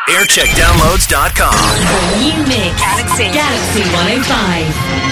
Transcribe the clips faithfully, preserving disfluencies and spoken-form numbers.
aircheck downloads dot com. The new mix. Galaxy. Galaxy one oh five.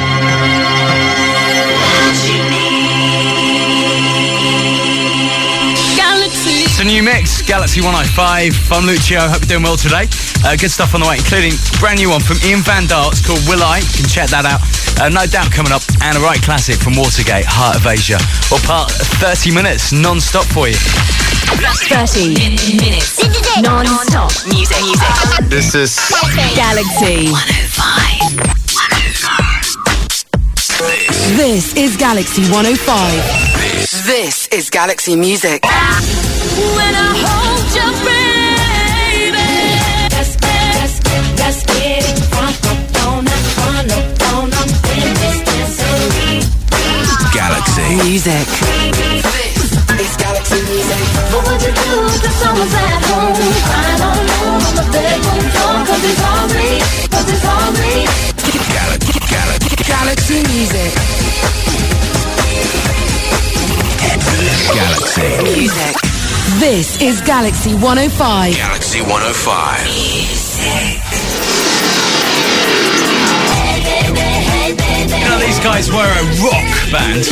Galaxy. It's a new mix, Galaxy one oh five. I'm Lucio, hope you're doing well today. Uh, good stuff on the way, including a brand new one from Ian Van Dahl. It's called Will I. You can check that out. Uh, no Doubt coming up, and a right classic from Watergate, Heart of Asia. Well, part thirty minutes non-stop for you. thirty minutes non-stop music. music. This is Galaxy one oh five. This is Galaxy one oh five. This, this is Galaxy Music. When I hold you, baby, let's get, let's get, let's get it front up on up, front up on up in this dancery. Galaxy Music. This is Galaxy Music. What would you do if someone's at home? I don't know, on the bedroom floor, cause it's all me, cause it's all me. Galaxy Galaxy Galaxy Music. Galaxy Music. This is Galaxy one oh five. Galaxy one oh five. You know, these guys were a rock band.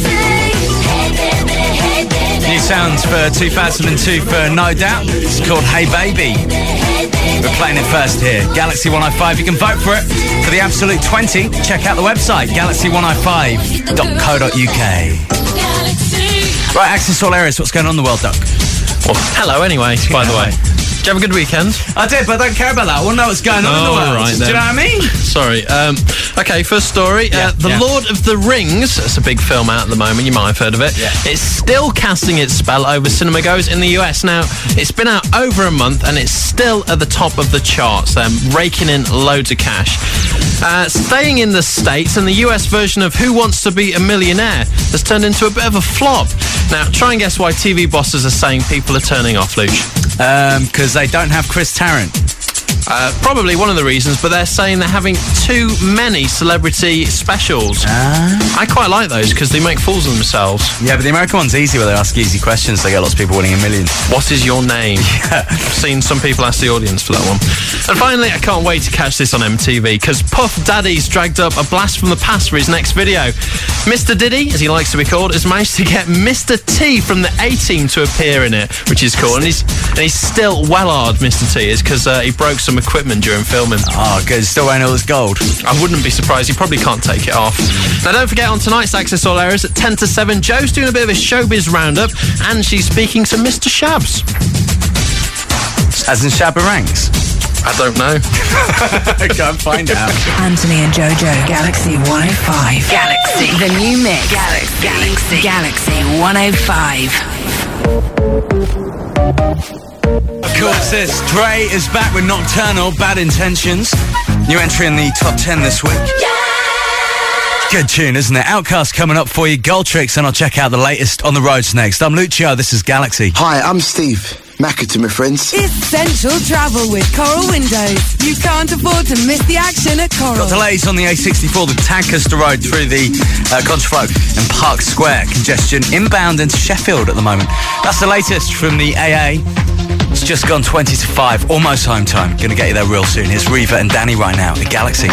New sounds for two thousand two for No Doubt. It's called Hey Baby. We're playing it first here. Galaxy one oh five. You can vote for it for the Absolute twenty. Check out the website, galaxy one oh five dot co dot uk. Right, Access All Areas. What's going on in the world, Doc? well, hello anyway, by the way. Did you have a good weekend? I did, but I don't care about that. I want to know what's going on oh, in the world. Right, Do you know what I mean? Sorry. Um, okay, first story. Yeah, uh, the yeah. Lord of the Rings. It's a big film out at the moment. You might have heard of it. Yeah. It's still casting its spell over cinema goes in the U S. Now, it's been out over a month and it's still at the top of the charts. They're raking in loads of cash. Uh, staying in the States, and the U S version of Who Wants to Be a Millionaire has turned into a bit of a flop. Now, try and guess why T V bosses are saying people are turning off, Luch. Because um, they don't have Chris Tarrant. Uh, probably one of the reasons, but they're saying they're having too many celebrity specials. Ah. I quite like those because they make fools of themselves. Yeah, but the American one's easy where they ask easy questions. They get lots of people winning a million. What is your name? Yeah. I've seen some people ask the audience for that one. And finally, I can't wait to catch this on M T V because Puff Daddy's dragged up a blast from the past for his next video. Mister Diddy, as he likes to be called, has managed to get Mister T from the A-Team to appear in it, which is cool. And he's, and he's still well hard, Mister T is, because uh, he broke some equipment during filming. Oh, good. Still wearing all this gold. I wouldn't be surprised. He probably can't take it off. Now, don't forget, on tonight's Access All Areas at ten to seven, Joe's doing a bit of a showbiz roundup, and she's speaking to Mister Shabs. As in Shabba Ranks? I don't know. Go and find out. Anthony and Jojo. Galaxy one oh five. Galaxy. The new mix. Galaxy. Galaxy. Galaxy one oh five. Of course, this Dre is back with Nocturnal, Bad Intentions. New entry in the top ten this week. Good tune, isn't it? Outcast coming up for you, Gold Tricks, and I'll check out the latest on the roads next. I'm Lucio, this is Galaxy. Hi, I'm Steve. Macca to my friends. Essential travel with Coral Windows. You can't afford to miss the action at Coral. Got delays on the A sixty-four, the Tancaster Road through the uh, Contraflow and Park Square. Congestion inbound into Sheffield at the moment. That's the latest from the A A. It's just gone twenty to five, almost home time. Gonna get you there real soon. Here's Reva and Danny right now at Galaxy.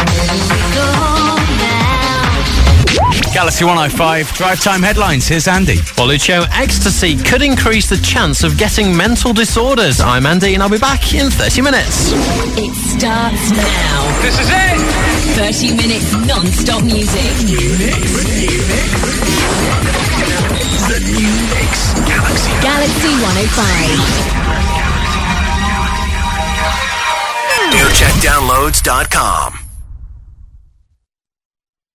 Galaxy one oh five, drive time headlines. Here's Andy. Well, Lucio, ecstasy could increase the chance of getting mental disorders. I'm Andy, and I'll be back in thirty minutes. It starts now. This is it! thirty minutes non-stop music. New mix. New mix. The new mix. Galaxy. Galaxy one oh five. aircheck downloads dot com.